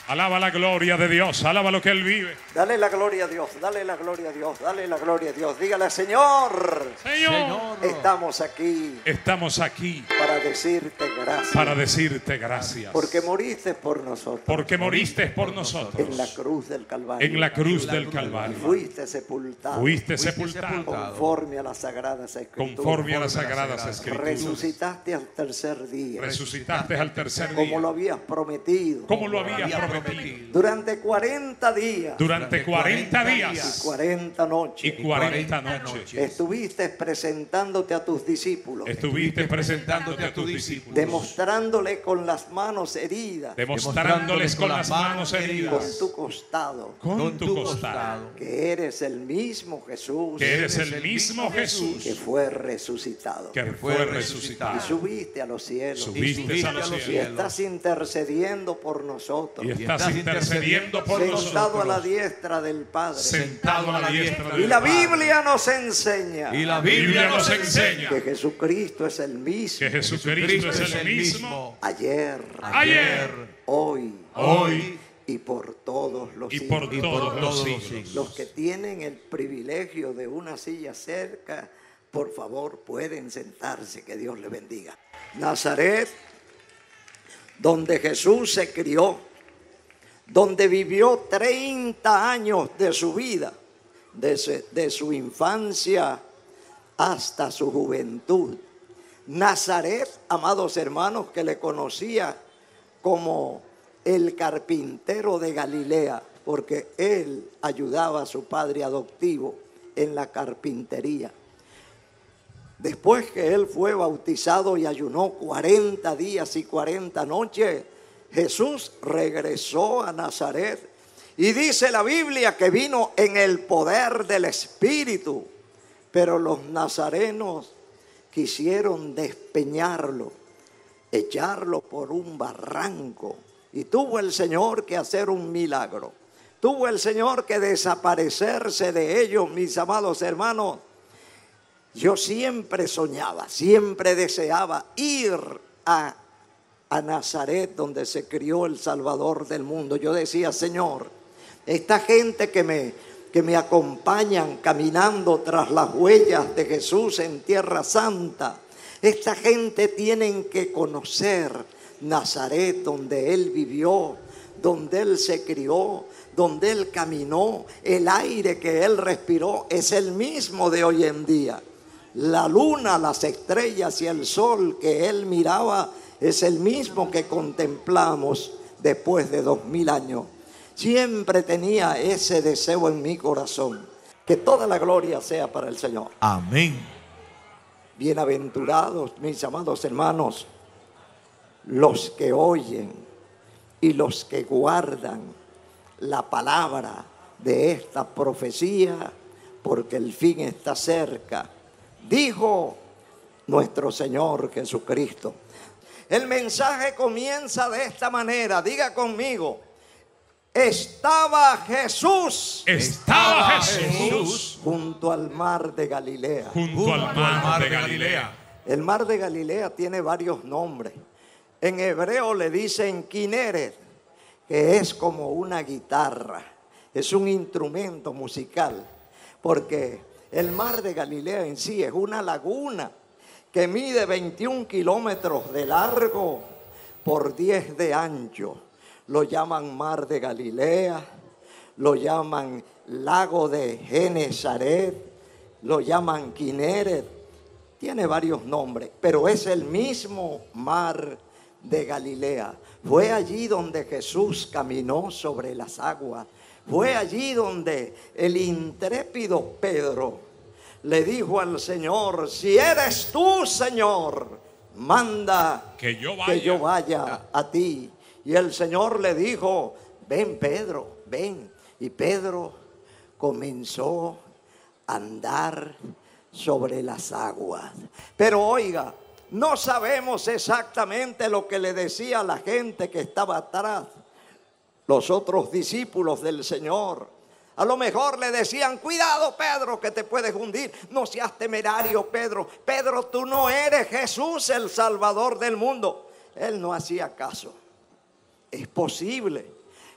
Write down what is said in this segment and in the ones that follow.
Alaba la gloria de Dios, alaba lo que Él vive. Dale la gloria a Dios, dale la gloria a Dios, dale la gloria a Dios. Dígale, Señor, Señor, estamos aquí para decirte gracias. Para decirte gracias. Porque moriste por nosotros. Porque moriste por nosotros. En la cruz del Calvario. En la cruz del Calvario. Fuiste sepultado. Fuiste sepultado. Conforme a las sagradas escrituras. Conforme a las sagradas escrituras. Resucitaste al tercer día. Resucitaste al tercer día. Como lo habías prometido. Como lo habías prometido. Durante 40 días. Durante 40 días. Y 40 noches. Y 40 noches. Estuviste presentándote a tus discípulos. Estuviste presentándote a tus discípulos. Demostrándole con las manos heridas. Demostrándoles con las manos heridas. Con tu costado. Con tu costado. Que eres el mismo Jesús. Que eres el mismo Jesús. Que fue resucitado. Que fue resucitado. Y subiste a los cielos. Subiste a los cielos. Y estás intercediendo por nosotros. Y estás intercediendo por nosotros. Sentado a la diestra del Padre. Sentado a la diestra del Padre. Y la Biblia nos enseña. Y la Biblia nos enseña. Que Jesucristo es el mismo. Que Jesucristo es el mismo. Ayer. Hoy. Y por todos los siglos. Por todos los siglos. Los que tienen el privilegio de una silla cerca, por favor, pueden sentarse. Que Dios les bendiga. Nazaret, donde Jesús se crió, donde vivió 30 años de su vida, de su infancia hasta su juventud. Nazaret, amados hermanos, que le conocía como el carpintero de Galilea, porque él ayudaba a su padre adoptivo en la carpintería. Después que él fue bautizado y ayunó 40 días y 40 noches, Jesús regresó a Nazaret. Y dice la Biblia que vino en el poder del Espíritu. Pero los nazarenos quisieron despeñarlo, echarlo por un barranco. Y tuvo el Señor que hacer un milagro. Tuvo el Señor que desaparecerse de ellos, mis amados hermanos. Yo siempre soñaba, siempre deseaba ir a Nazaret, donde se crió el Salvador del mundo. Yo decía, Señor, esta gente que me acompañan caminando tras las huellas de Jesús en Tierra Santa, esta gente tienen que conocer Nazaret, donde Él vivió, donde Él se crió, donde Él caminó. El aire que Él respiró es el mismo de hoy en día. La luna, las estrellas y el sol que Él miraba es el mismo que contemplamos después de 2000 años. Siempre tenía ese deseo en mi corazón. Que toda la gloria sea para el Señor. Amén. Bienaventurados, mis amados hermanos, los que oyen y los que guardan la palabra de esta profecía, porque el fin está cerca. Dijo nuestro Señor Jesucristo. El mensaje comienza de esta manera. Diga conmigo. Estaba Jesús. Estaba Jesús junto al mar de Galilea. Junto al mar de Galilea. El mar de Galilea tiene varios nombres. En hebreo le dicen Kineret, que es como una guitarra. Es un instrumento musical. Porque el mar de Galilea en sí es una laguna que mide 21 kilómetros de largo por 10 de ancho. Lo llaman mar de Galilea, lo llaman lago de Genesaret, lo llaman Kineret. Tiene varios nombres, pero es el mismo mar de Galilea. Fue allí donde Jesús caminó sobre las aguas. Fue allí donde el intrépido Pedro le dijo al Señor: si eres tú, Señor, manda que yo vaya a ti. Y el Señor le dijo: ven, Pedro, ven. Y Pedro comenzó a andar sobre las aguas. Pero oiga, no sabemos exactamente lo que le decía la gente que estaba atrás, los otros discípulos del Señor. A lo mejor le decían: cuidado, Pedro, que te puedes hundir. No seas temerario, Pedro. Pedro, tú no eres Jesús, el Salvador del mundo. Él no hacía caso. Es posible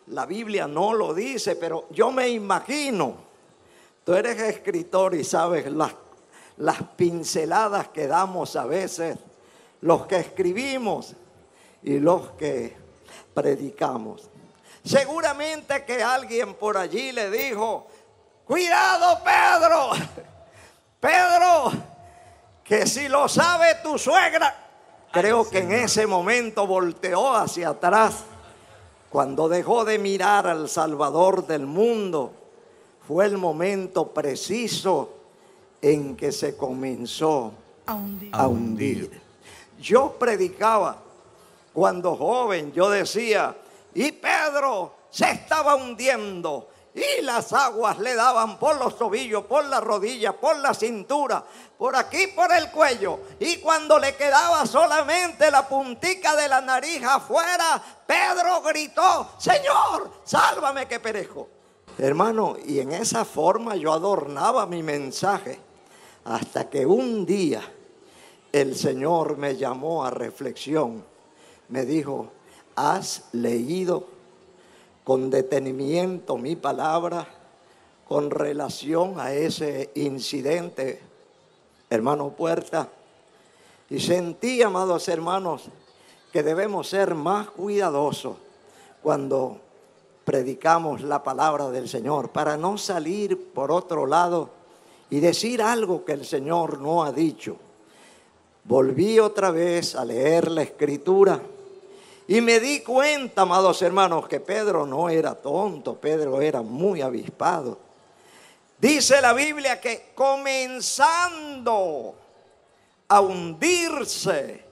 La Biblia no lo dice, pero yo me imagino. Tú eres escritor y sabes las pinceladas que damos a veces, los que escribimos y los que predicamos. Seguramente que alguien por allí le dijo: cuidado, Pedro, Pedro, que si lo sabe tu suegra. Creo que en ese momento volteó hacia atrás. Cuando dejó de mirar al Salvador del mundo, fue el momento preciso en que se comenzó a hundir. Yo predicaba cuando joven, yo decía: y Pedro se estaba hundiendo, y las aguas le daban por los tobillos, por las rodillas, por la cintura, por aquí, por el cuello. Y cuando le quedaba solamente la puntica de la nariz afuera, Pedro gritó: Señor, sálvame que perezco. Hermano, y en esa forma yo adornaba mi mensaje, hasta que un día el Señor me llamó a reflexión. Me dijo: ¿has leído con detenimiento mi palabra con relación a ese incidente, hermano Puerta? Y sentí, amados hermanos, que debemos ser más cuidadosos cuando predicamos la palabra del Señor, para no salir por otro lado y decir algo que el Señor no ha dicho. Volví otra vez a leer la Escritura y me di cuenta, amados hermanos, que Pedro no era tonto, Pedro era muy avispado. Dice la Biblia que comenzando a hundirse,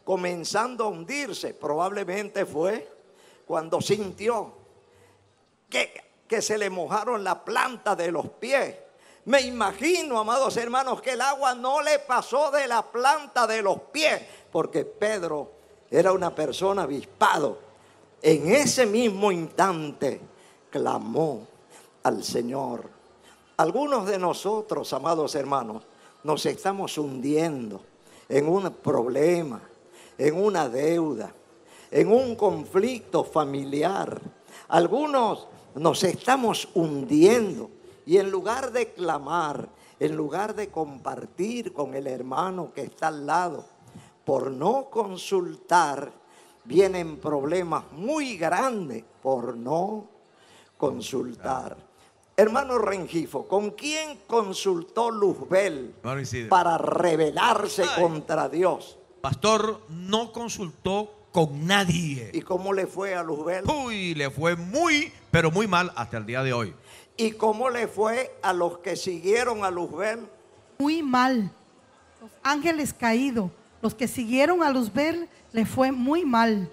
probablemente fue cuando sintió que se le mojaron la planta de los pies. Me imagino, amados hermanos, que el agua no le pasó de la planta de los pies, porque Pedro era una persona avispado. En ese mismo instante clamó al Señor. Algunos de nosotros, amados hermanos, nos estamos hundiendo en un problema, en una deuda, en un conflicto familiar. Algunos nos estamos hundiendo y en lugar de clamar, en lugar de compartir con el hermano que está al lado, por no consultar, vienen problemas muy grandes por no consultar. Hermano Rengifo, ¿con quién consultó Luzbel para rebelarse contra Dios? Pastor, no consultó con nadie. ¿Y cómo le fue a Luzbel? Uy, le fue muy, pero muy mal hasta el día de hoy. ¿Y cómo le fue a los que siguieron a Luzbel? Muy mal. Los ángeles caídos, los que siguieron a Luzbel, le fue muy mal.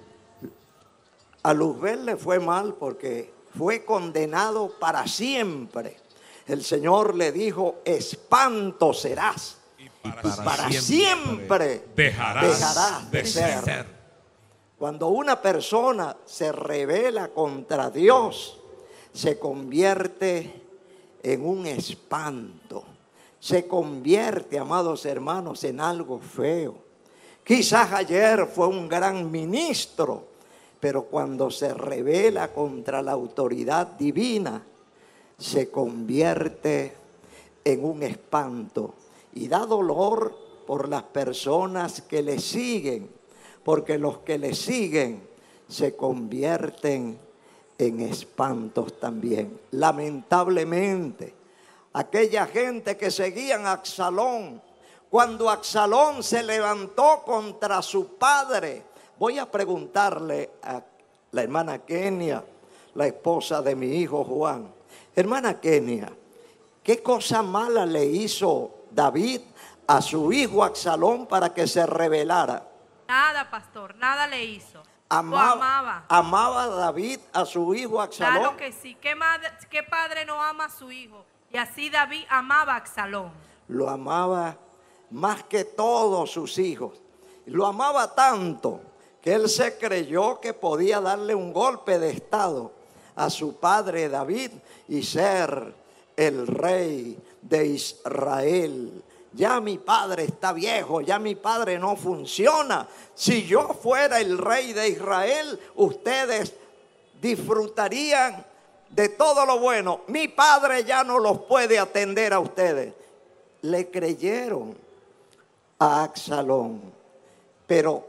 A Luzbel le fue mal porque fue condenado para siempre. El Señor le dijo: espanto serás. Y para siempre dejarás de ser. Cuando una persona se rebela contra Dios, se convierte en un espanto. Se convierte, amados hermanos, en algo feo. Quizás ayer fue un gran ministro, pero cuando se rebela contra la autoridad divina, se convierte en un espanto. Y da dolor por las personas que le siguen, porque los que le siguen se convierten en espantos también. Lamentablemente, aquella gente que seguían a Absalón, cuando Absalón se levantó contra su padre. Voy a preguntarle a la hermana Kenia, la esposa de mi hijo Juan. Hermana Kenia, ¿qué cosa mala le hizo David a su hijo Absalón para que se rebelara? Nada, pastor, nada le hizo. Lo amaba. ¿Amaba David a su hijo Absalón? Claro que sí. ¿Qué padre no ama a su hijo? Y así David amaba a Absalón. Lo amaba más que todos sus hijos. Lo amaba tanto que él se creyó que podía darle un golpe de estado a su padre David y ser el rey de Israel. Ya mi padre está viejo, ya mi padre no funciona. Si yo fuera el rey de Israel, ustedes disfrutarían de todo lo bueno. Mi padre ya no los puede atender a ustedes. Le creyeron a Absalón, pero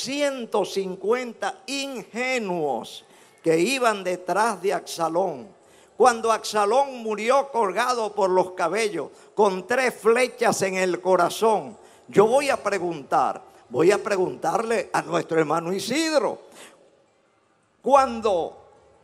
250 ingenuos que iban detrás de Absalón. Cuando Absalón murió colgado por los cabellos, con 3 flechas en el corazón, yo voy a preguntarle a nuestro hermano Isidro, cuando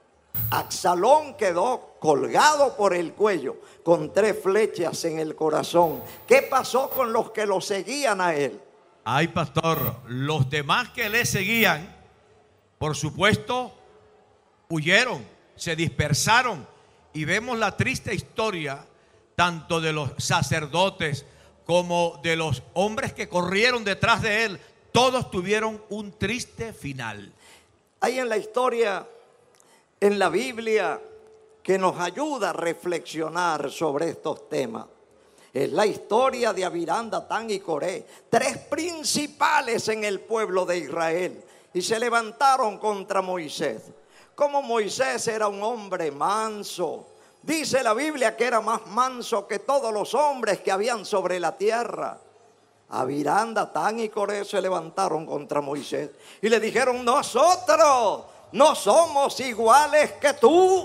Absalón quedó colgado por el cuello, con 3 flechas en el corazón, ¿qué pasó con los que lo seguían a él? Ay, pastor, los demás que le seguían, por supuesto, huyeron, se dispersaron. Y vemos la triste historia tanto de los sacerdotes como de los hombres que corrieron detrás de él. Todos tuvieron un triste final. Hay en la historia, en la Biblia, que nos ayuda a reflexionar sobre estos temas. Es la historia de Abirán, Datán y Coré, 3 principales en el pueblo de Israel, y se levantaron contra Moisés. Como Moisés era un hombre manso, dice la Biblia que era más manso que todos los hombres que habían sobre la tierra. Abirán, Datán y Coré se levantaron contra Moisés y le dijeron: nosotros no somos iguales que tú.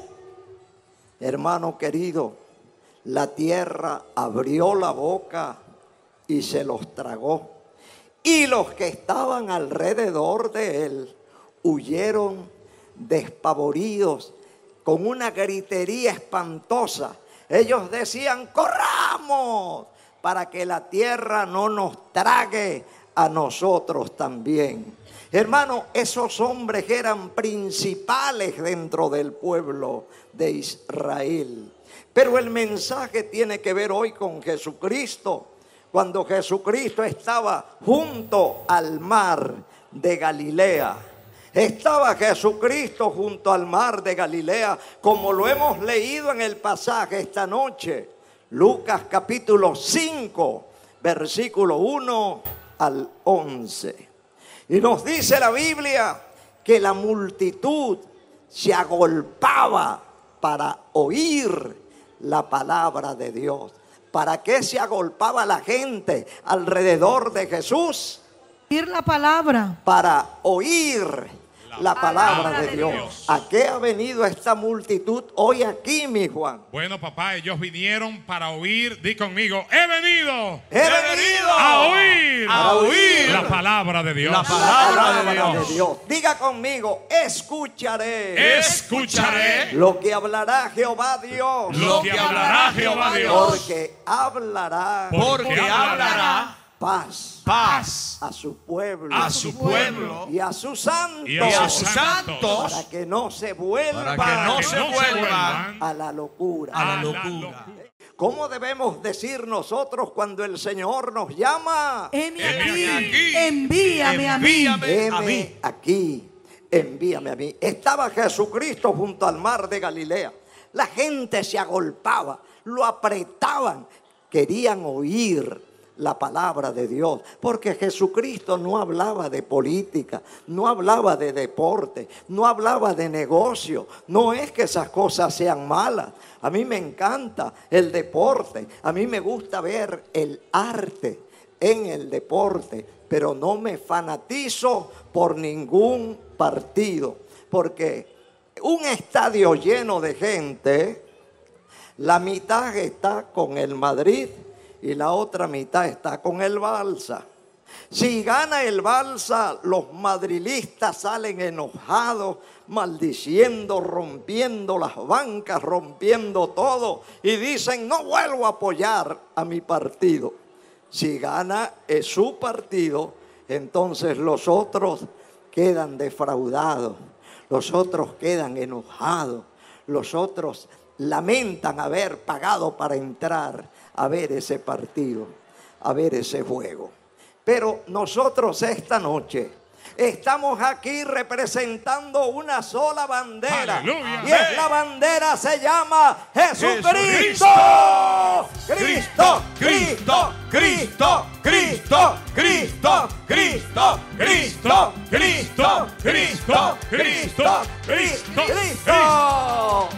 Hermano querido, la tierra abrió la boca y se los tragó. Y los que estaban alrededor de él huyeron despavoridos, con una gritería espantosa. Ellos decían: corramos para que la tierra no nos trague a nosotros también. Hermano, esos hombres eran principales dentro del pueblo de Israel. Pero el mensaje tiene que ver hoy con Jesucristo. Cuando Jesucristo estaba junto al mar de Galilea, estaba Jesucristo junto al mar de Galilea, como lo hemos leído en el pasaje esta noche. Lucas capítulo 5, versículo 1 al 11. Y nos dice la Biblia que la multitud se agolpaba para oír la palabra de Dios. ¿Para qué se agolpaba la gente alrededor de Jesús? Oír la palabra. Para oír la palabra de Dios. ¿A qué ha venido esta multitud hoy aquí, mi Juan? Bueno, papá, ellos vinieron para oír. Di conmigo: he venido a oír la palabra de Dios. La palabra de Dios. Diga conmigo: escucharé Lo que hablará Jehová Dios. que hablará Jehová Dios. Porque hablará paz a su pueblo, y a sus santos, para que no se vuelvan a la locura. ¿Cómo debemos decir nosotros cuando el Señor nos llama? Heme aquí, envíame a mí. Heme aquí, envíame a mí. Estaba Jesucristo junto al mar de Galilea. La gente se agolpaba, lo apretaban, querían oír la palabra de Dios, porque Jesucristo no hablaba de política, no hablaba de deporte, no hablaba de negocio. No es que esas cosas sean malas. A mí me encanta el deporte, a mí me gusta ver el arte en el deporte, pero no me fanatizo por ningún partido, porque un estadio lleno de gente, la mitad está con el Madrid y la otra mitad está con el Barça. Si gana el Barça, los madrilistas salen enojados, maldiciendo, rompiendo las bancas, rompiendo todo, y dicen: no vuelvo a apoyar a mi partido. Si gana su partido, entonces los otros quedan defraudados, los otros quedan enojados, los otros lamentan haber pagado para entrar a ver ese partido, a ver ese juego. Pero nosotros esta noche Estamos aquí representando una sola bandera. Aleluya. Y es la bandera se llama Jesucristo. Cristo, Cristo, Cristo, Cristo, Cristo, Cristo, Cristo, Cristo, Cristo, Cristo, Cristo, Cristo.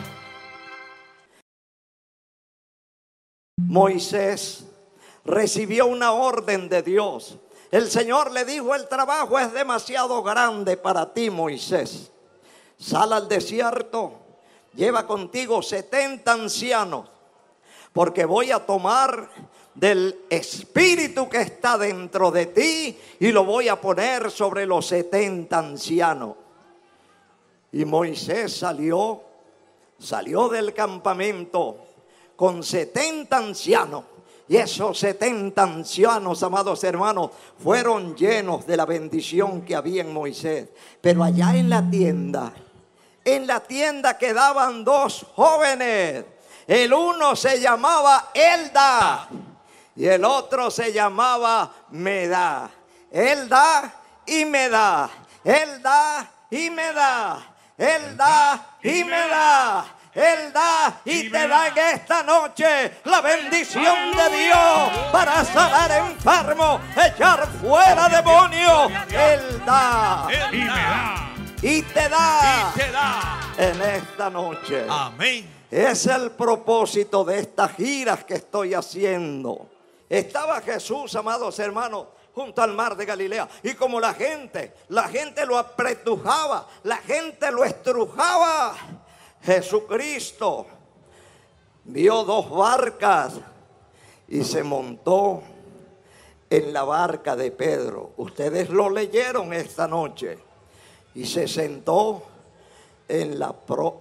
Moisés recibió una orden de Dios. El Señor le dijo: el trabajo es demasiado grande para ti, Moisés. Sal al desierto, lleva contigo 70 ancianos, porque voy a tomar del espíritu que está dentro de ti y lo voy a poner sobre los 70 ancianos. Y Moisés salió del campamento con 70 ancianos. Y esos 70 ancianos, amados hermanos, fueron llenos de la bendición que había en Moisés. Pero allá en la tienda quedaban 2 jóvenes. El uno se llamaba Elda y el otro se llamaba Medá. Elda y Medá. Elda y Medá. Elda y Medá. Él da y te da en esta noche la bendición de Dios para sanar enfermos, echar fuera demonios. Él da Y me da. y te da Y te da. en esta noche. Amén. Es el propósito de estas giras que estoy haciendo. Estaba Jesús, amados hermanos, junto al mar de Galilea. Y como la gente lo apretujaba, la gente lo estrujaba, Jesucristo vio 2 barcas y se montó en la barca de Pedro. Ustedes lo leyeron esta noche. Y se sentó en la proa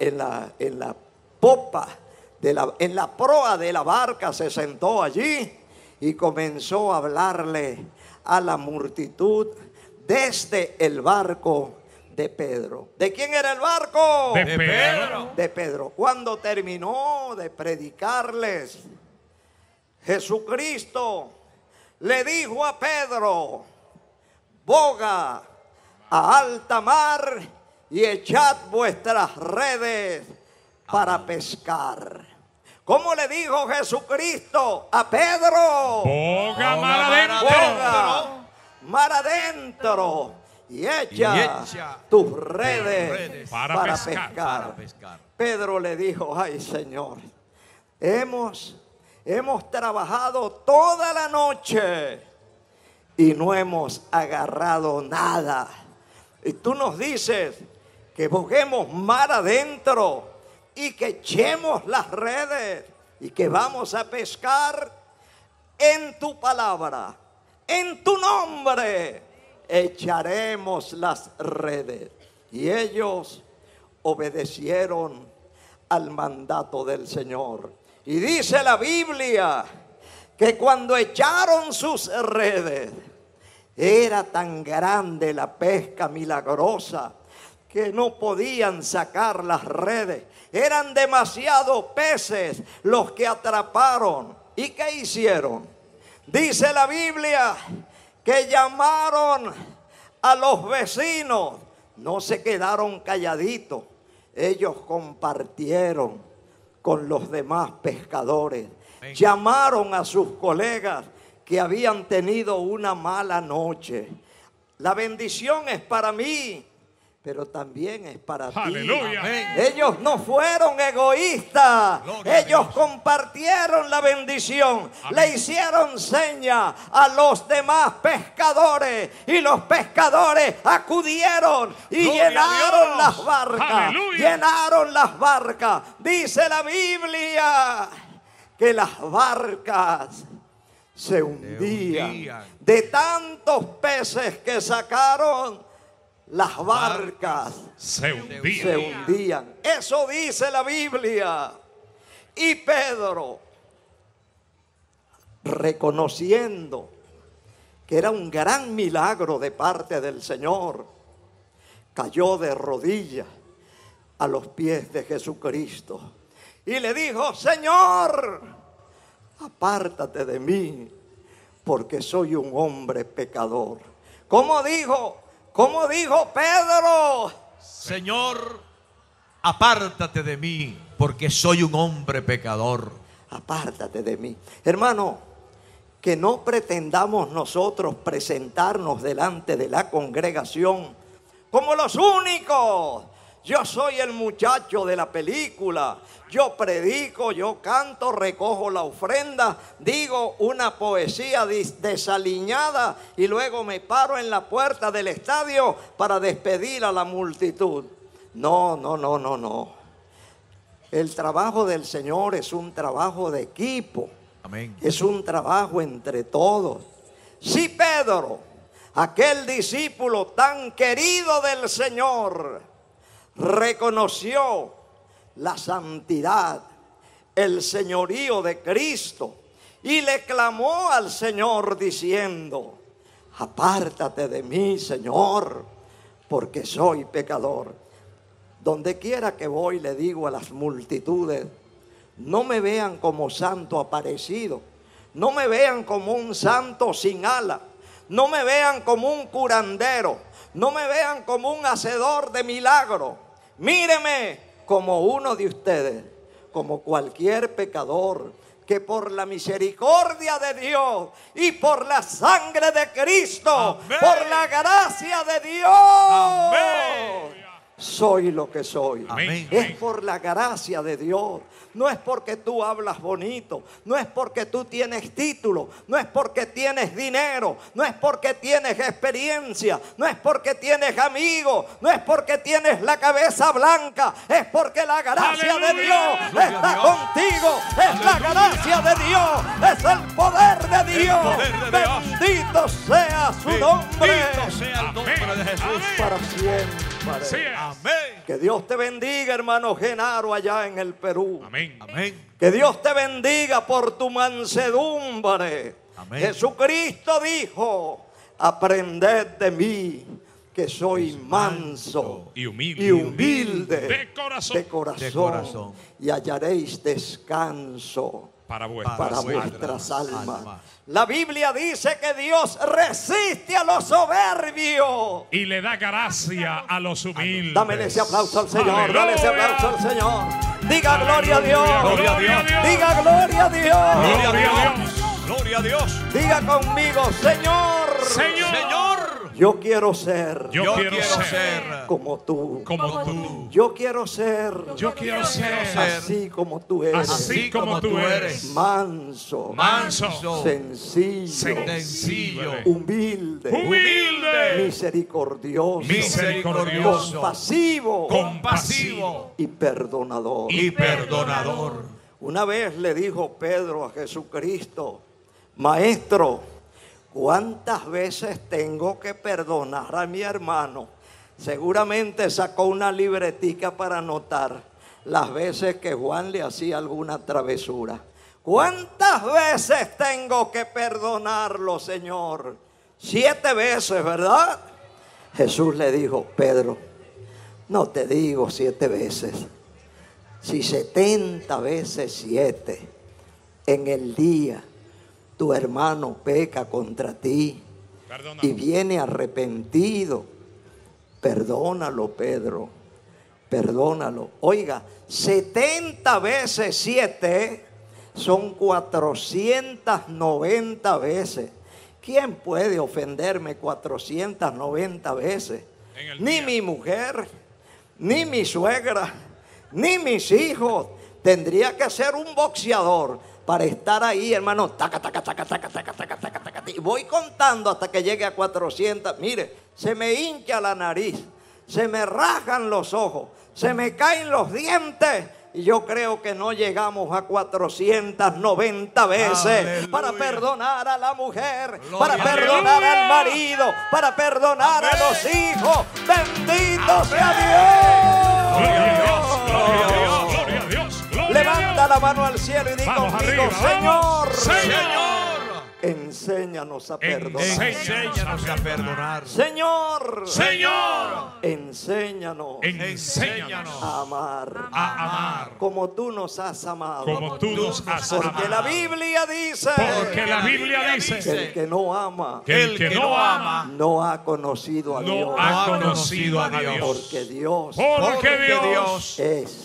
de la barca, se sentó allí y comenzó a hablarle a la multitud desde el barco de Pedro. ¿De quién era el barco? De Pedro. De Pedro. Cuando terminó de predicarles, Jesucristo le dijo a Pedro: boga a alta mar y echad vuestras redes para pescar. ¿Cómo le dijo Jesucristo a Pedro? Boga mar adentro. Boga mar adentro y echa tus redes para pescar. Para pescar. Pedro le dijo: ay, Señor, hemos trabajado toda la noche y no hemos agarrado nada. Y tú nos dices que boguemos mar adentro y que echemos las redes y que vamos a pescar. En tu palabra, en tu nombre, echaremos las redes. Y ellos obedecieron al mandato del Señor. Y dice la Biblia que cuando echaron sus redes, era tan grande la pesca milagrosa que no podían sacar las redes. Eran demasiados peces los que atraparon. ¿Y qué hicieron? Dice la Biblia que llamaron a los vecinos. No se quedaron calladitos. Ellos compartieron con los demás pescadores. Llamaron a sus colegas que habían tenido una mala noche. La bendición es para mí, pero también es para Aleluya. ti. Ellos no fueron egoístas. Gloria Ellos a Dios. compartieron la bendición. Amén. Le hicieron seña a los demás pescadores y los pescadores acudieron y Gloria a llenaron Dios. las barcas. Aleluya. Llenaron las barcas. Dice la Biblia que las barcas se hundían. De tantos peces que sacaron, las barcas Se hundía. se hundían. Eso dice la Biblia. Y Pedro, reconociendo que era un gran milagro de parte del Señor, cayó de rodillas a los pies de Jesucristo y le dijo: Señor, apártate de mí, porque soy un hombre pecador. ¿Cómo dijo? Como dijo Pedro, Señor, apártate de mí, porque soy un hombre pecador. apártate de mí. Hermano, que no pretendamos nosotros presentarnos delante de la congregación como los únicos. Yo soy el muchacho de la película. Yo predico, yo canto, recojo la ofrenda, digo una poesía desaliñada y luego me paro en la puerta del estadio para despedir a la multitud. No, no, no, no, no. El trabajo del Señor es un trabajo de equipo. Amén. Es un trabajo entre todos. Si Pedro, aquel discípulo tan querido del Señor, reconoció la santidad, el señorío de Cristo y le clamó al Señor diciendo: apártate de mí, Señor, porque soy pecador. Donde quiera que voy le digo a las multitudes: no me vean como santo aparecido, no me vean como un santo sin ala, no me vean como un curandero, no me vean como un hacedor de milagros. Míreme como uno de ustedes, como cualquier pecador que por la misericordia de Dios y por la sangre de Cristo, amén, por la gracia de Dios, amén, soy lo que soy. Amén. Es por la gracia de Dios. No es porque tú hablas bonito, no es porque tú tienes título, no es porque tienes dinero, no es porque tienes experiencia, no es porque tienes amigos, no es porque tienes la cabeza blanca, es porque la gracia ¡Aleluya! de Dios está contigo, es la gracia de Dios, es el poder de Dios. poder de Dios. Bendito sea su nombre Bendito sea el nombre de Jesús. para siempre. Así es. Amén. Que Dios te bendiga, hermano Genaro, allá en el Perú. Amén. Amén. Que Dios te bendiga por tu mansedumbre. Amén. Jesucristo dijo: aprended de mí, que soy manso y humilde, y humilde de corazón, De corazón. y hallaréis descanso para vuestras para almas. vuestras almas. almas. La Biblia dice que Dios resiste a los soberbios. Y le da gracia a los humildes. Dame ese aplauso al Señor, Aleluya. dale ese aplauso al Señor. Diga gloria a Dios. Gloria a Dios. Diga gloria a Dios. Gloria a Gloria a Dios. Gloria a Dios. Diga conmigo: Señor, Señor, yo quiero ser yo quiero ser como tú. como tú. Yo quiero ser Yo quiero ser así como tú eres. así como tú eres. Manso, Manso, sencillo, Sencillo. humilde, humilde, misericordioso, misericordioso, compasivo compasivo y perdonador. Y perdonador. Una vez le dijo Pedro a Jesucristo: Maestro, ¿cuántas veces tengo que perdonar a mi hermano? Seguramente sacó una libretica para anotar las veces que Juan le hacía alguna travesura. ¿Cuántas veces tengo que perdonarlo, Señor? 7 veces, ¿verdad? Jesús le dijo: Pedro, no te digo 7 veces. Si 70 veces 7 en el día tu hermano peca contra ti Perdónalo. y viene arrepentido, perdónalo, Pedro, perdónalo. Oiga, 70 veces 7 son 490 veces. ¿Quién puede ofenderme 490 veces? En el Ni día. mi mujer, ni mi suegra, ni mis hijos. Tendría que ser un boxeador para estar ahí, hermano. Taca, taca, taca, taca, taca, taca, taca, taca. Y voy contando hasta que llegue a 400. Mire, se me hincha la nariz, se me rajan los ojos, se me caen los dientes. Y yo creo que no llegamos a 490 veces. Aleluya. Para perdonar a la mujer, Gloria para a Dios. perdonar al marido, para perdonar a los hijos. Bendito sea Gloria a Dios. Dios, gloria a Dios, gloria a Dios, gloria a Levanta Dios. la mano al cielo y di Vamos conmigo: arriba, Señor, vamos. Señor, enséñanos a perdonar. Enséñanos a perdonar. Señor, Señor, enséñanos enséñanos a amar a amar como tú nos has amado. como tú nos has Porque la amado. Biblia dice Porque la Biblia que dice el que no ama que el que no ama no ha conocido a Dios. no ha conocido a Dios. Porque Dios Porque Dios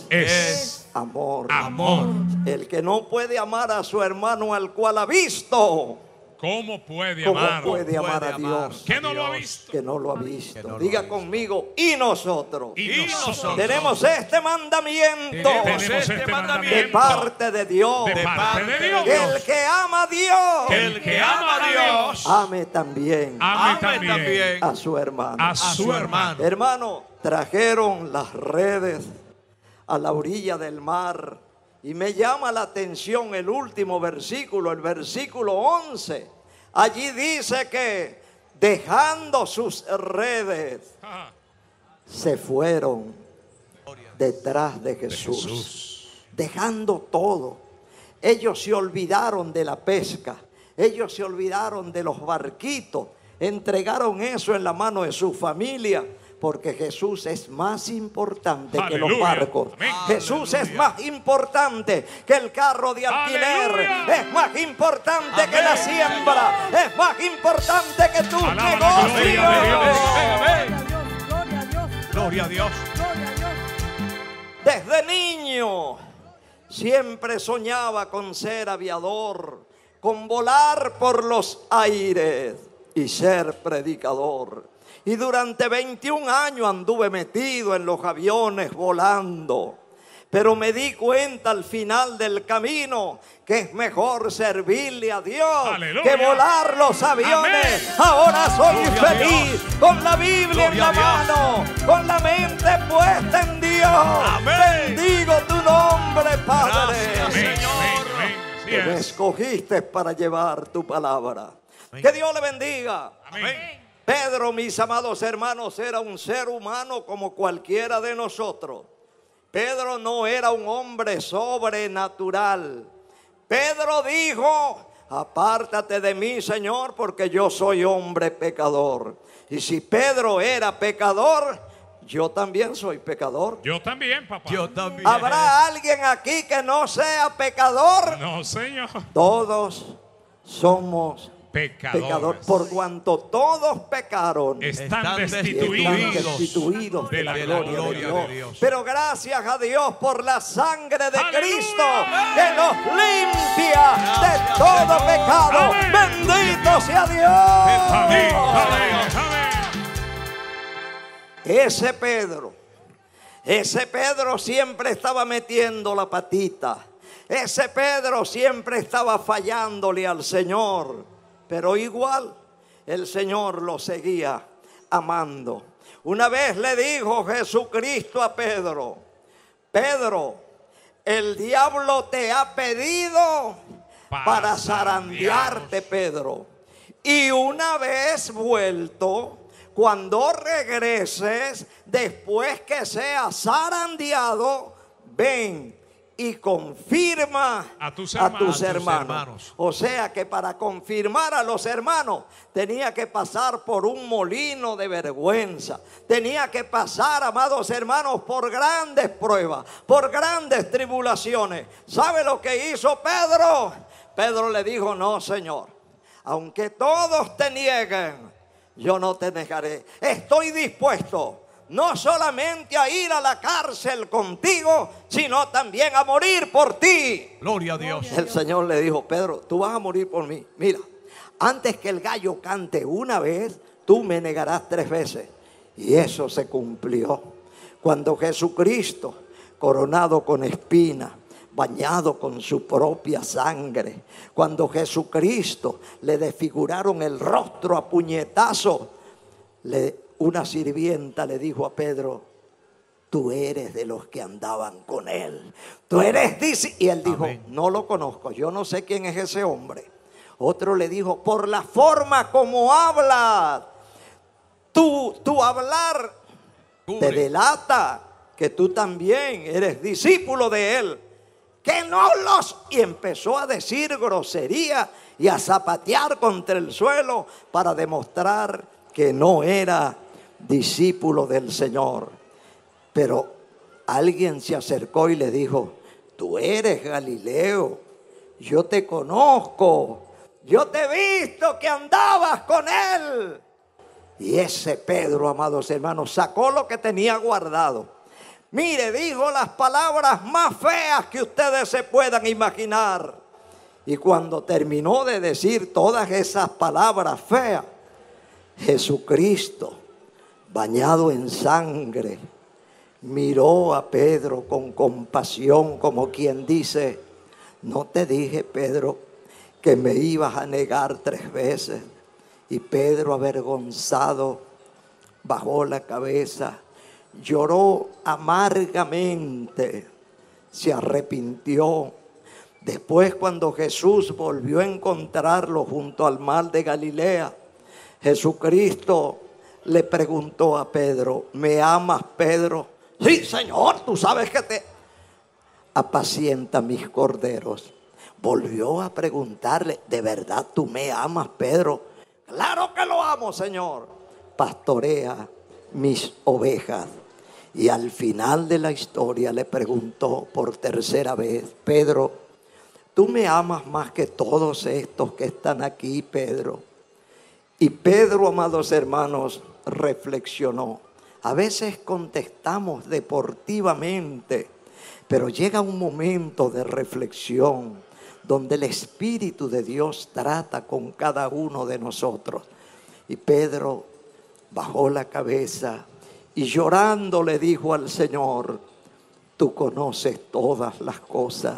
es amor. amor. El que no puede amar a su hermano al cual ha visto, ¿Cómo puede ¿cómo amar? puede amar a amar? Dios? ¿Qué no lo ha visto? Que no lo ha visto. Que no lo Diga ha visto. conmigo, y nosotros Y nosotros tenemos este mandamiento tenemos este de mandamiento parte de Dios. de parte de Dios. Que el que ama a Dios, Que el que ama a Dios ame también ame también a su hermano. a su hermano. Hermano, trajeron las redes a la orilla del mar y me llama la atención el último versículo, el versículo 11. Allí dice que dejando sus redes Ah, se fueron detrás de Jesús, dejando todo. Ellos se olvidaron de la pesca, ellos se olvidaron de los barquitos, entregaron eso en la mano de su familia, porque Jesús es más importante que los Aleluya. barcos. Amén. Jesús es más importante que el carro de alquiler. Aleluya. Es más importante que Amén, la siembra. Es más importante que tus Alaba la gloria de Dios. negocios. Gloria a Dios. Gloria a Dios. Gloria a Dios. Desde niño siempre soñaba con ser aviador, con volar por los aires y ser predicador. Y durante 21 años anduve metido en los aviones volando. Pero me di cuenta al final del camino que es mejor servirle a Dios Aleluya. que volar los aviones. Amén. Ahora soy Gloria a feliz con la Biblia en Gloria la a Dios. mano, con la mente puesta en Dios. Amén. Bendigo tu nombre, Padre. Gracias, Amén, Señor. amén, amén. Así Que me es. escogiste para llevar tu palabra. Amén. Que Dios le bendiga. Amén. Pedro, mis amados hermanos, era un ser humano como cualquiera de nosotros. Pedro no era un hombre sobrenatural. Pedro dijo: apártate de mí, Señor, porque yo soy hombre pecador. Y si Pedro era pecador, yo también soy pecador. Yo también, papá. Yo también. ¿Habrá alguien aquí que no sea pecador? No, Señor. Todos somos Pecadores. pecadores. Por cuanto todos pecaron, Están Están y están destituidos. destituidos de la gloria de Dios. Pero gracias a Dios por la sangre de ¡Aleluya! Cristo que nos limpia de todo pecado. Amén. Bendito sea Amén, Dios. amén, amén. Ese Pedro siempre estaba metiendo la patita. Ese Pedro siempre estaba fallándole al Señor. Pero igual el Señor lo seguía amando. Una vez le dijo Jesucristo a Pedro: Pedro, el diablo te ha pedido para zarandearte, Pedro. Y una vez vuelto, cuando regreses, después que seas zarandeado, ven y confirma A tus hermanos. O sea que para confirmar a los hermanos tenía que pasar por un molino de vergüenza. Tenía que pasar, amados hermanos, por grandes pruebas, por grandes tribulaciones. ¿Sabe lo que hizo Pedro? Pedro le dijo: no, Señor, aunque todos te nieguen, yo no te negaré. Estoy dispuesto no solamente a ir a la cárcel contigo, sino también a morir por ti. Gloria a Dios. El Señor le dijo: Pedro, tú vas a morir por mí. Mira, antes que el gallo cante una vez, tú me negarás 3 veces. Y eso se cumplió. Cuando Jesucristo, coronado con espinas, bañado con su propia sangre, cuando Jesucristo le desfiguraron el rostro a puñetazo, una sirvienta le dijo a Pedro: tú eres de los que andaban con él. Tú eres discípulo. Y él dijo: Amén. no lo conozco, yo no sé quién es ese hombre. Otro le dijo: por la forma como hablas, tu hablar te delata que tú también eres discípulo de él. Que no los... Y empezó a decir grosería y a zapatear contra el suelo para demostrar que no era discípulo del Señor. Pero alguien se acercó y le dijo: tú eres Galileo, yo te conozco, yo te he visto que andabas con él. Y ese Pedro, amados hermanos, sacó lo que tenía guardado. Mire, dijo las palabras más feas que ustedes se puedan imaginar. Y cuando terminó de decir todas esas palabras feas, Jesucristo, bañado en sangre, miró a Pedro con compasión, como quien dice: ¿no te dije, Pedro, que me ibas a negar 3 veces? Y Pedro, avergonzado, bajó la cabeza, lloró amargamente, se arrepintió. Después, cuando Jesús volvió a encontrarlo junto al mar de Galilea, Jesucristo le preguntó a Pedro: ¿me amas, Pedro? Sí, Señor, tú sabes que te apacienta mis corderos. Volvió a preguntarle: ¿de verdad tú me amas, Pedro? Claro que lo amo, Señor. Pastorea mis ovejas. Y al final de la historia le preguntó por 3ª vez: Pedro, ¿tú me amas más que todos estos que están aquí, Pedro? Y Pedro, amados hermanos, reflexionó. A veces contestamos deportivamente, pero llega un momento de reflexión donde el Espíritu de Dios trata con cada uno de nosotros. Y Pedro bajó la cabeza y llorando le dijo al Señor: tú conoces todas las cosas.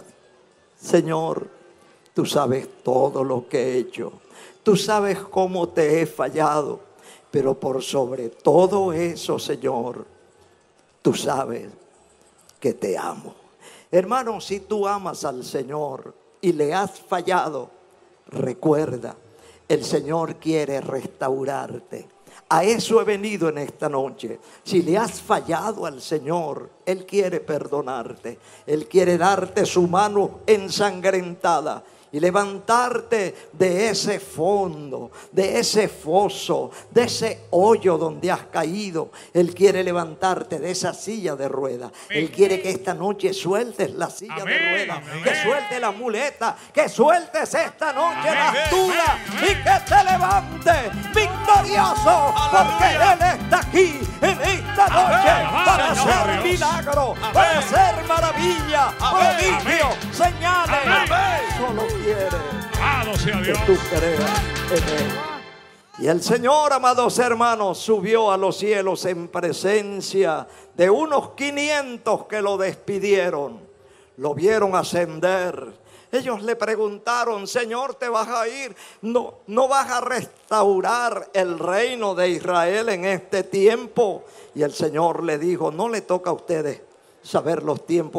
Señor, tú sabes todo lo que he hecho. Tú sabes cómo te he fallado. Pero por sobre todo eso, Señor, tú sabes que te amo. Hermano, si tú amas al Señor y le has fallado, recuerda, el Señor quiere restaurarte. A eso he venido en esta noche. Si le has fallado al Señor, Él quiere perdonarte. Él quiere darte su mano ensangrentada y levantarte de ese fondo, de ese foso, de ese hoyo donde has caído. Él quiere levantarte de esa silla de ruedas. Él quiere que esta noche sueltes la silla de ruedas, que sueltes la muleta, que sueltes esta noche las dudas y que te levantes victorioso, porque Él está aquí en esta noche para hacer milagro, para hacer maravilla, prodigio, señales. Solo quiere que tú creas en Él. Y el Señor, amados hermanos, subió a los cielos en presencia de unos 500 que lo despidieron. Lo vieron ascender. Ellos le preguntaron: Señor, ¿te vas a ir? ¿No vas a restaurar el reino de Israel en este tiempo? Y el Señor le dijo: no le toca a ustedes saber los tiempos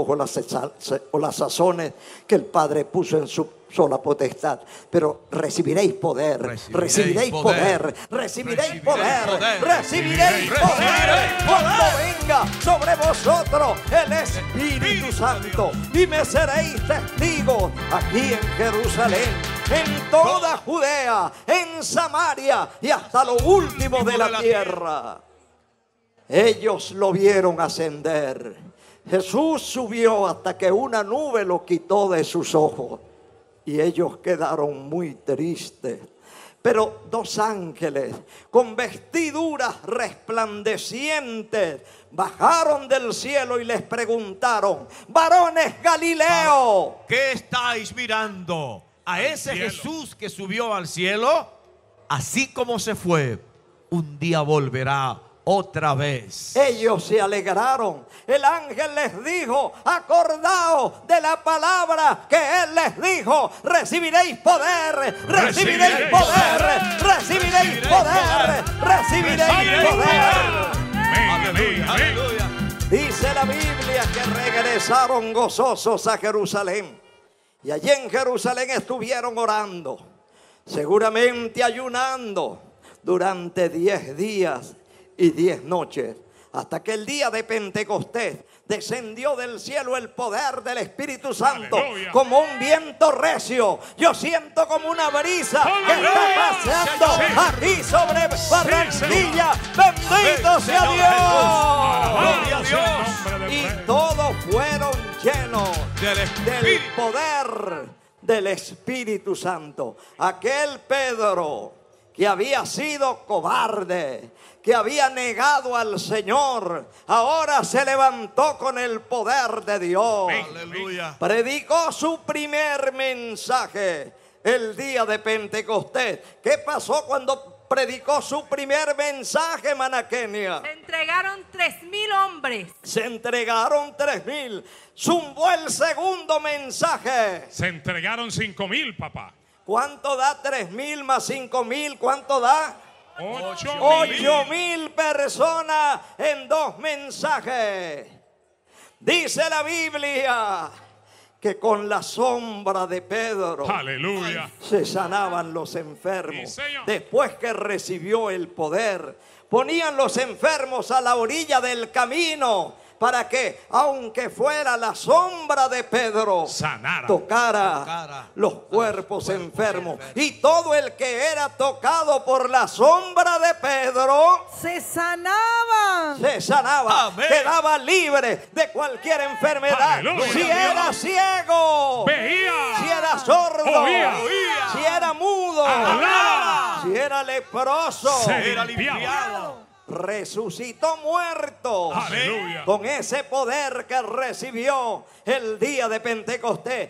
o las sazones que el Padre puso en su sola potestad, pero recibiréis poder, recibiréis poder, recibiréis poder, recibiréis poder cuando venga sobre vosotros el Espíritu Santo, y me seréis testigos aquí en Jerusalén, en toda Judea, en Samaria y hasta lo último de la tierra. Ellos lo vieron ascender. Jesús subió hasta que una nube lo quitó de sus ojos y ellos quedaron muy tristes. Pero 2 ángeles con vestiduras resplandecientes bajaron del cielo y les preguntaron: varones Galileo, ¿qué estáis mirando? ¿A ese Jesús que subió al cielo? Así como se fue, un día volverá otra vez. Ellos se alegraron. El ángel les dijo: acordaos de la palabra que él les dijo: recibiréis poder, recibiréis poder, recibiréis poder, recibiréis poder. Aleluya, aleluya. Dice la Biblia que regresaron gozosos a Jerusalén, y allí en Jerusalén estuvieron orando, seguramente ayunando durante 10 días y 10 noches, hasta que el día de Pentecostés descendió del cielo el poder del Espíritu Santo, Aleluya. como un viento recio. Yo siento como una brisa que está paseando Sí. aquí sobre Barranquilla. Bendito sea Señor Dios. Gloria a Alabado sea el Dios. nombre del Y Rey. todos fueron llenos Del del Espíritu. poder del Espíritu Santo. Aquel Pedro que había sido cobarde, que había negado al Señor, ahora se levantó con el poder de Dios. Aleluya. Predicó su primer mensaje el día de Pentecostés. ¿Qué pasó cuando predicó su primer mensaje, Manaquenia? Se entregaron 3,000 hombres. Se entregaron 3,000. Zumbó el segundo mensaje. Se entregaron 5,000, papá. ¿Cuánto da 3,000 más 5,000? ¿Cuánto da? 8,000. 8,000 personas en 2 mensajes. Dice la Biblia que con la sombra de Pedro Aleluya. se sanaban los enfermos. Sí, señor. Después que recibió el poder, ponían los enfermos a la orilla del camino para que, aunque fuera la sombra de Pedro, Sanara. tocara los cuerpos enfermos. Y todo el que era tocado por la sombra de Pedro Se sanaban. se sanaba, Amén. quedaba libre de cualquier enfermedad. Aleluya. Si era ciego, Veía. si era sordo, Oía. si era mudo, Hablaba. si era leproso, Se Era limpiaba. limpiado. resucitó muerto. Aleluya. Con ese poder que recibió el día de Pentecostés.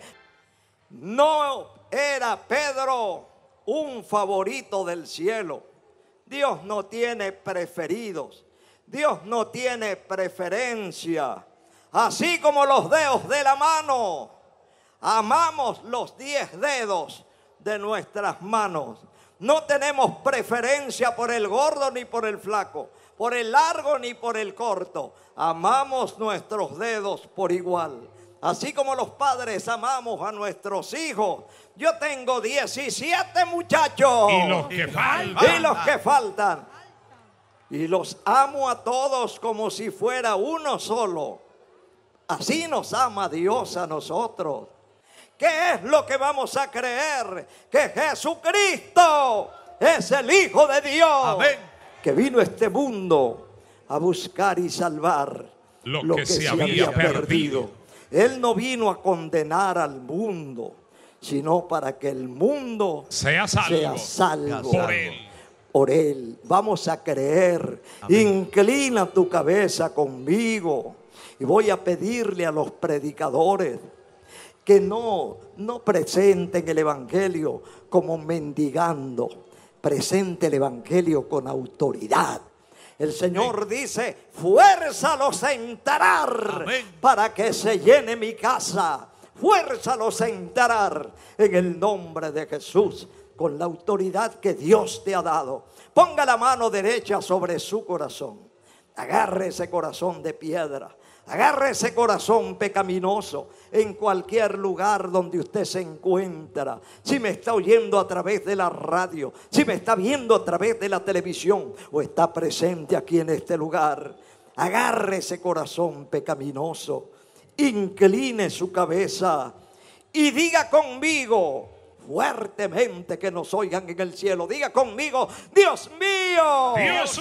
No era Pedro un favorito del cielo. Dios no tiene preferidos. Dios no tiene preferencia. Así como los dedos de la mano, amamos los 10 dedos de nuestras manos. No tenemos preferencia por el gordo ni por el flaco, por el largo ni por el corto. Amamos nuestros dedos por igual. Así como los padres amamos a nuestros hijos. Yo tengo 17 muchachos. Y los que faltan. Y los que faltan. Y los amo a todos como si fuera uno solo. Así nos ama Dios a nosotros. ¿Qué es lo que vamos a creer? Que Jesucristo es el Hijo de Dios. Amén. Que vino a este mundo a buscar y salvar Lo que se había perdido. Él no vino a condenar al mundo, sino para que el mundo Sea salvo. sea salvo Por él. por Él. Vamos a creer. Inclina tu cabeza conmigo. Y voy a pedirle a los predicadores que no presenten el Evangelio como mendigando. Presente el Evangelio con autoridad. El Señor dice, fuerza los a entrar para que se llene mi casa. Fuerza los a entrar en el nombre de Jesús, con la autoridad que Dios te ha dado. Ponga la mano derecha sobre su corazón. Agarre ese corazón de piedra. Agarre ese corazón pecaminoso en cualquier lugar donde usted se encuentra. Si me está oyendo a través de la radio, si me está viendo a través de la televisión o está presente aquí en este lugar, agarre ese corazón pecaminoso, incline su cabeza y diga conmigo fuertemente, que nos oigan en el cielo. Diga conmigo, Dios mío. Dios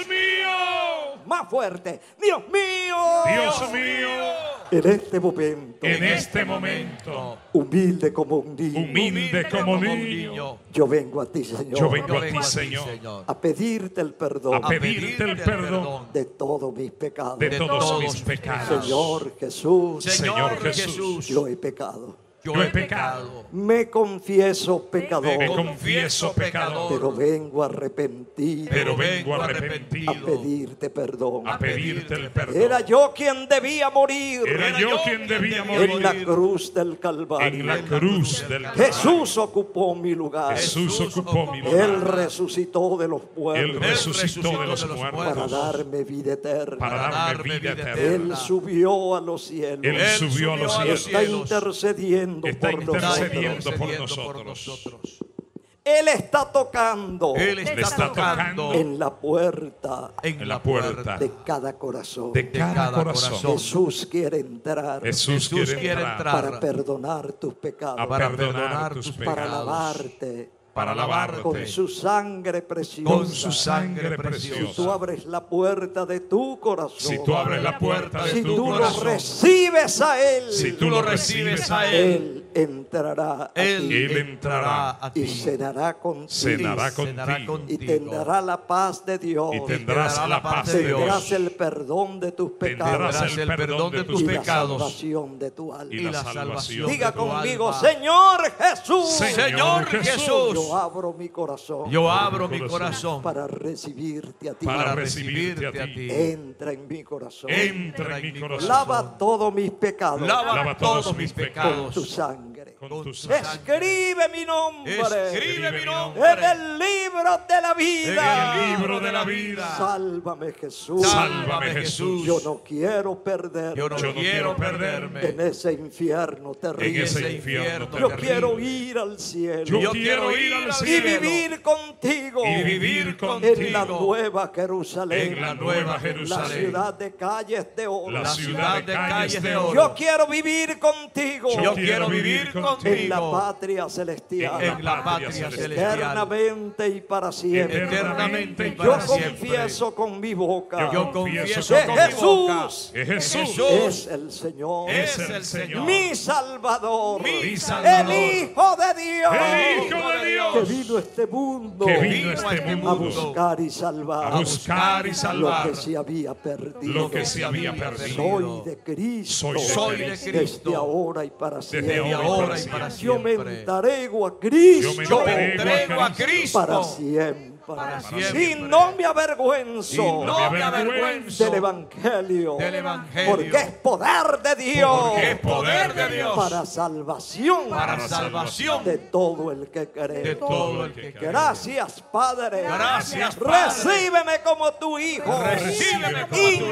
mío. Más fuerte, Dios mío. Dios mío. En este momento, En este momento, humilde como un niño, humilde como niño, yo vengo a ti, Señor, yo vengo a Vengo ti, a ti, Señor, a pedirte el perdón a pedirte el perdón de todos mis pecados. de todos todos mis mis pecados. Señor Jesús, Señor Jesús, yo he pecado. Yo he pecado. Me confieso pecador, me confieso pecador, pero vengo arrepentido pero vengo a arrepentido pedirte perdón. a pedirte el perdón. Era yo quien debía morir Era yo quien debía en la morir cruz del Calvario. en la cruz del Jesús ocupó mi lugar. Jesús ocupó mi Él lugar. resucitó de los Él muertos resucitó de los para muertos darme vida eterna. para darme vida Él eterna. subió a los cielos. Él subió a los Está cielos. intercediendo Está por nosotros. intercediendo por nosotros. Él está tocando Él Le está tocando en la puerta en la puerta de cada corazón. de cada corazón. Jesús quiere entrar Jesús quiere entrar para perdonar tus pecados, para perdonar tus para pecados, lavarte para lavarte con su sangre preciosa. con su sangre Si tú preciosa. abres la puerta de tu corazón, Si tú abres la puerta de si tu tú lo corazón, recibes a Él, si Tú lo recibes a Él, Él entrará a ti Él entrará a y ti. cenará contigo cenará Cenará contigo y tendrá la paz de Dios. y tendrás la paz de Tendrás Dios. el perdón de tus pecados Tendrás el perdón de tus y la pecados salvación de tu alma. y la salvación. Diga de tu conmigo, alma. Señor Jesús, Señor Jesús, yo abro mi corazón yo abro mi corazón para recibirte a ti. para recibirte a ti. Entra en mi corazón. Entra en mi corazón. Lava todos mis pecados Lava todos mis con pecados tu sangre. Con tu sangre. Escribe mi nombre Escribe mi en nombre el libro de la en vida. el libro de la vida. Sálvame, Jesús. Sálvame, Jesús. Yo no quiero perder Yo no quiero perderme en ese infierno En terrible. ese infierno Yo terrible. quiero ir al cielo Yo quiero ir al y cielo vivir contigo y vivir en contigo la nueva Jerusalén, en la nueva la Jerusalén, ciudad de calles de oro. la ciudad de calles de oro. Yo quiero vivir contigo Yo quiero vivir en la contigo patria celestial, en la patria celestial, eternamente y para siempre. eternamente y Yo para siempre. confieso con mi boca Yo confieso que con mi boca Jesús Que Jesús es el Señor, es el Señor, mi Salvador, mi Salvador, el Hijo de Dios, el Hijo de que Dios vino a este mundo que vino a este a mundo buscar y salvar a buscar y lo salvar que se había perdido. lo que se había perdido. Soy de Cristo, Soy de desde Cristo, ahora y para siempre. desde ahora y para Yo me siempre. entrego a Cristo Yo me Entrego a Cristo para siempre. para Y siempre. no me avergüenzo Y no me avergüenzo del Evangelio, del Evangelio, porque es poder de Dios porque es poder de Dios para salvación para salvación de todo el que cree. de todo el que cree. Gracias, Padre. Gracias, Padre. Recíbeme como tu hijo. Recíbeme como tu hijo.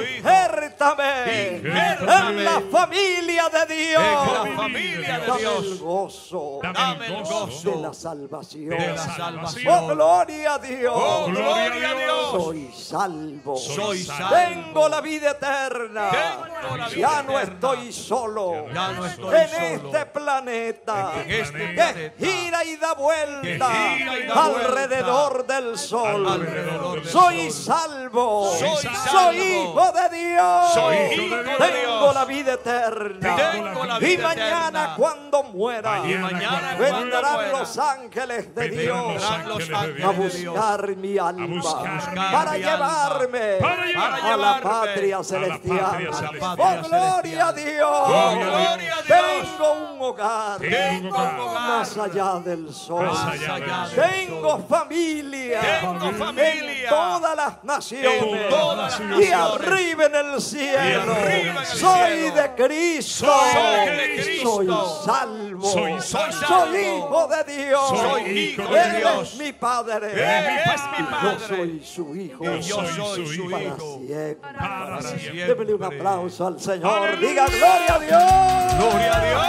Injértame Injértame en la familia de Dios. En la familia de Dame el Dios. gozo Dame el de gozo la salvación. de la Oh, salvación. gloria a Dios. Oh, gloria a Dios. Soy salvo. Soy salvo. Tengo la vida eterna. Tengo la vida Ya no eterna. estoy solo. Ya no estoy en solo. este planeta En este que planeta. gira y da vuelta Que gira y da alrededor del sol. Alrededor del Soy sol. salvo. Soy Soy salvo. hijo de Dios. Soy hijo de Tengo Dios. la vida eterna. Tengo la vida Y mañana eterna. cuando muera, Y mañana vendrán cuando muera, los ángeles de vendrán Dios los vendrán los ángeles de ángeles a de Dios Dios buscar mi alma, buscar para mi llevarme Para a la llevarme patria a la celestial. patria celestial. Oh, gloria a Dios. Oh, gloria a Dios. Tengo un hogar Tengo un hogar más allá del sol. Más allá del Tengo familia Tengo familia en todas las naciones en todas las y naciones. arriba en el cielo. arriba en el Soy cielo. de Cristo. Soy de Cristo. Soy salvo. Soy salvo. Soy hijo de Dios. Soy hijo de Él Dios. es mi padre. Él es mi Yo Padre. soy su hijo. Y yo soy su para hijo. siempre. para siempre. Débele un aplauso al Señor. Diga gloria a Dios. Gloria a Dios.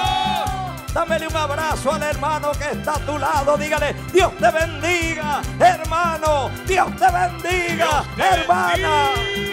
Dámele un abrazo al hermano que está a tu lado. Dígale, Dios te bendiga, hermano. Dios te bendiga, hermana.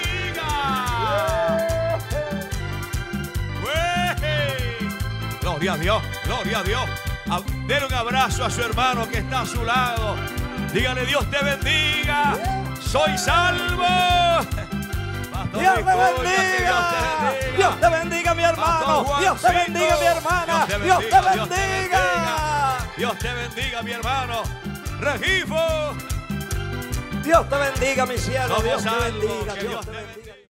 Gloria a Dios, gloria a Dios. Denle un abrazo a su hermano que está a su lado. Dígale, Dios te bendiga. Soy salvo. Pastor Dios te Vicuña, que bendiga. Dios te bendiga, mi hermano. Pastor Dios te Juancito. bendiga, mi hermana. Dios te bendiga. Dios te bendiga, mi hermano. Regifo. Dios te bendiga, mi cielo. Somos Dios te algo bendiga. que Dios Dios te te bendiga.